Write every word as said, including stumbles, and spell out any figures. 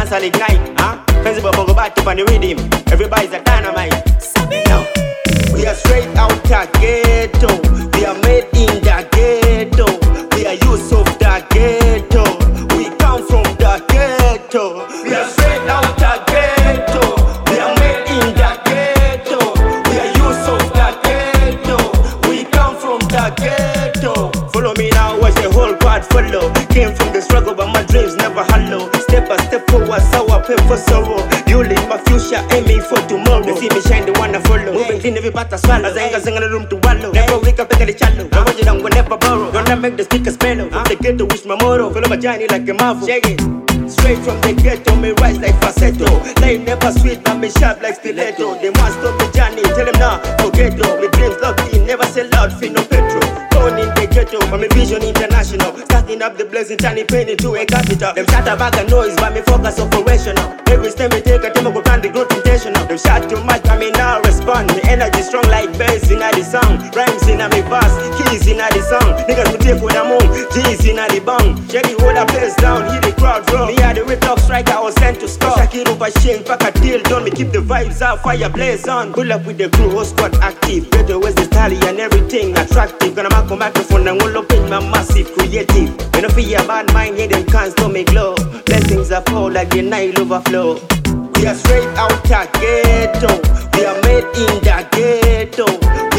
dance all ignite, huh? Fancy but bongo back up on the rhythm. Everybody's a dynamite. Now, we are straight out the ghetto. We are made in the ghetto. We are youth of the ghetto. We come from the ghetto. We are straight out the ghetto. We are made in the ghetto. We are youth of the ghetto. We come from the ghetto. Follow me now, watch the whole quad follow. Came from the struggle, but my dreams never hollow. Step by step forward, sour pay for sorrow. You live my future, aiming for tomorrow. They see me shine, they wanna follow. Moving clean, every part I swallow. Zenga sing in the room to wallow. Never wake up, take the shallow. I want you down, will never borrow. Gonna make the speakers mellow. From the ghetto, wish my motto. Follow my journey like a marvel. Shake it. Straight from the ghetto, me rise like falsetto. Life never sweet, but me sharp like stiletto. They want stop me journey, tell them now, forget it. Me dreams locked in, never sell out, feel no petrol. Born in the ghetto, but me vision international. Starting up the blessing, turning pain into a capital. Them shut a bag of noise, but me focus operational. Every step me take, I tell me go plan the growth intentional. Them shout too much, but me now respond. Me energy strong like bass in the song. Rhymes in me bass, keys in the song. Niggas me take with the moon, G's in the bang. Shady hold the place down, hear the crowd roll. Me are the red dog striker, I was sent to score. Shaki over shame, pack a deal done. Me keep the vibes out, fire blaze on. Pull up with the crew, whole squad active. Better where's the style and everything attractive. Gonna mark a microphone and will open my massive creative. When I feel a bad mind, yeah, them can't stop me glow. Blessings are fall like the Nile overflow. We are straight out the ghetto. We are made in the ghetto.